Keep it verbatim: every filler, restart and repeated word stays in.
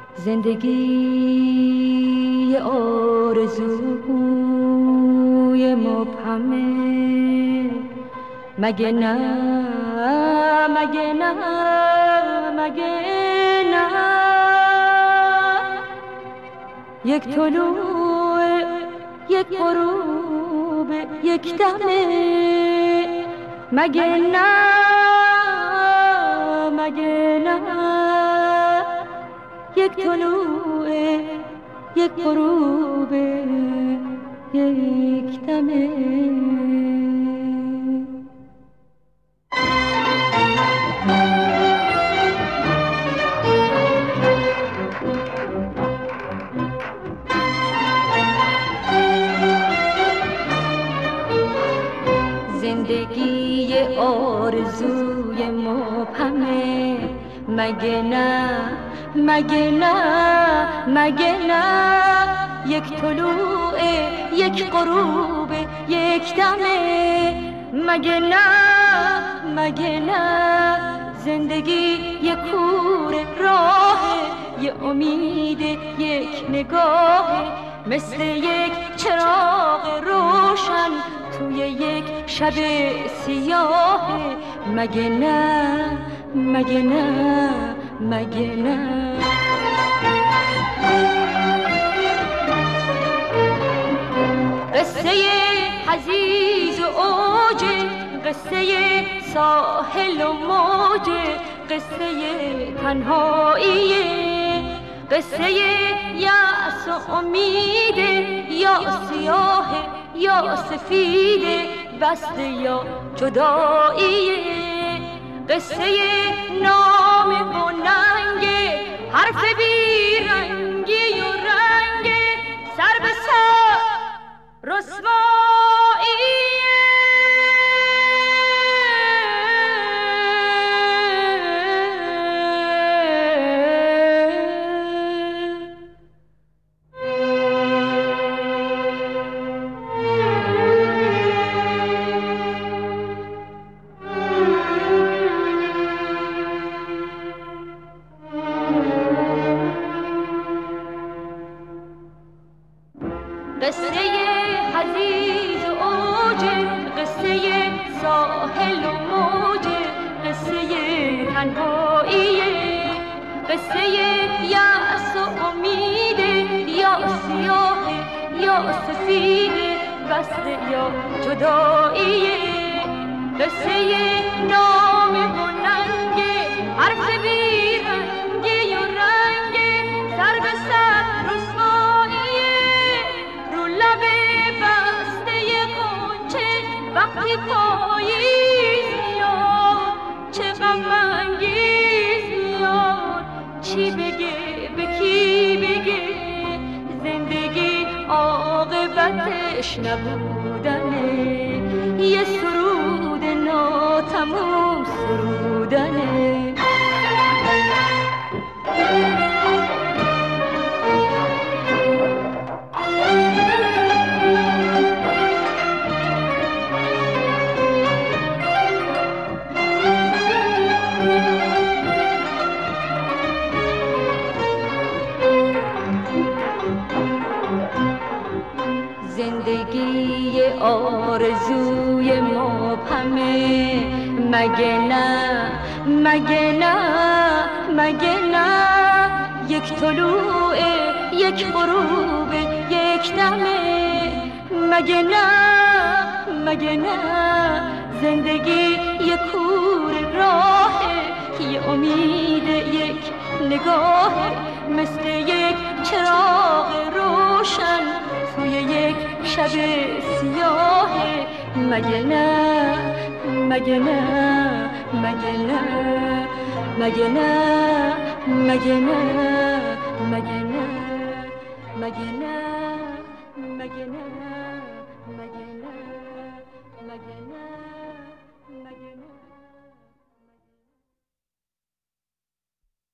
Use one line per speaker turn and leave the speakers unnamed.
زندگی آرزوی مبهمه، مگه نه مگه نه مگه نه یک طلوع یک غروب یک دمه، مگه نه مگه نه یک طلوع یک غروب یک دمه. زندگی آرزوی مبهمه، مگه نه مگه نه مگه نه یک طلوع یک غروب یک دمه، مگه نه مگه نه زندگی یک کوره راه، یه امید یک نگاه، مثل یک چراغ روشن توی یک شب سیاه، مگه نه مگه نه مگه نه قصه حزیز و اوج، قصه ساحل و موج، قصه تنهایی، قصه یأس و امید، یا سیاه یا سفید، بسته یا جدایی، قصه نام و ننگ، حرف بی رنگی و رنگ، سر به سر رسوایی. قصه حزیز و اوج، قصه ساحل و موج، قصه تنهایی، قصه یأس و امید، یا سیاه یا سفید، بسته یا جدایی، قصه نام و ننگ، حرف بی رنگی و رنگ، سر به سر رسوایی، رو لب بسته غنچه وقتی پاییز میاد، چه غم انگیز میاد، چی بگه به کی بگه، زندگی عاقبتش نبودنه، یه سرود ناتموم سرودنه. زندگی آرزوی مبهمه، مگه نه مگه نه مگه نه یک طلوع یک غروب یک دمه، مگه نه مگه نه زندگی یک کوره راه، یه امید یک نگاه، مثل یک چراغ روشن توی یک شب سیاه، مگه نه مگه نه مگه نه مگه نه مگه نه مگه نه مگه نه مگه نه مگه